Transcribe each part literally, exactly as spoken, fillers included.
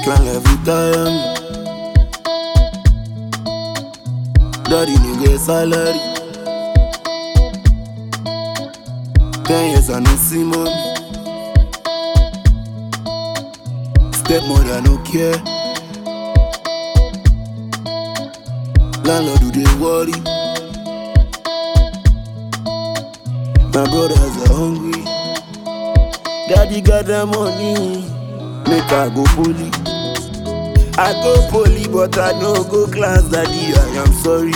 can't let you tire me. Daddy no get salary. Ten years I no see mommy. Stepmother no care. Landlord do they worry. My brothers are hungry. Daddy got the money. Make I go poly. I go poly, but I no go class. Daddy, I am sorry.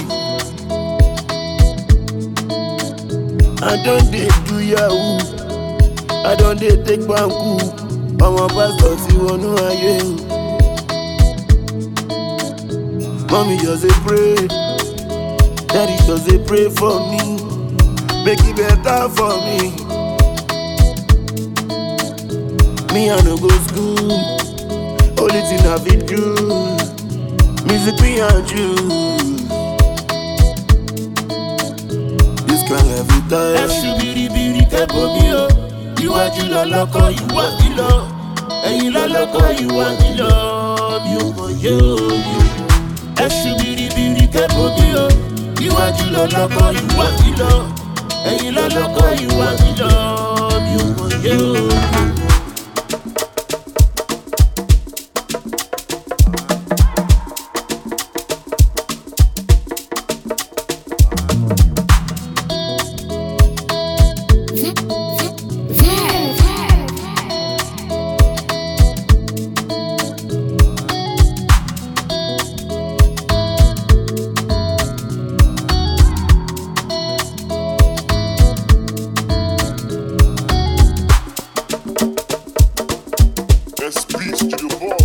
I don't dey do yahoo. I don't dey take banku. I'm a pastor, see one who I am. Mommy just a pray. Daddy just a pray for me. Make it better for me. Me I no go school. Only thing I fit do. Music me and you. This can't let me die. Ẹ̀sùn biribiri kẹ́bọ̀ mi o. Iwájú lọ́lọ́kọ̀ ìwà ìlọ. Ẹ̀yìn lọ́lọ́kọ̀ ìwà ìlọ. Mi ò mọ̀ yé o. Ẹ̀sùn biribiri kẹ́bọ̀ mi o. Iwájú lọ́lọ́kọ̀ ìwà ìlọ. Ẹ̀yìn lọ́lọ́kọ̀ ìwà ìlọ. Mi ò mọ̀ yé o. Speech to the boy.